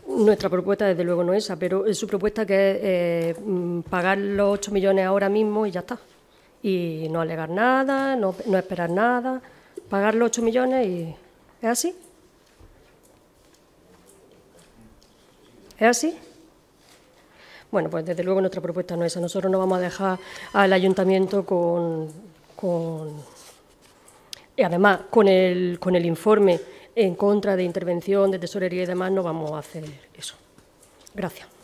Nuestra propuesta, desde luego, no es esa, pero es su propuesta, que es pagar los 8 millones ahora mismo y ya está. Y no alegar nada, no esperar nada, pagar los 8 millones y... ¿Es así? ¿Es así? Bueno, pues desde luego nuestra propuesta no es esa. Nosotros no vamos a dejar al ayuntamiento y además, con el informe en contra de intervención de tesorería y demás, no vamos a hacer eso. Gracias.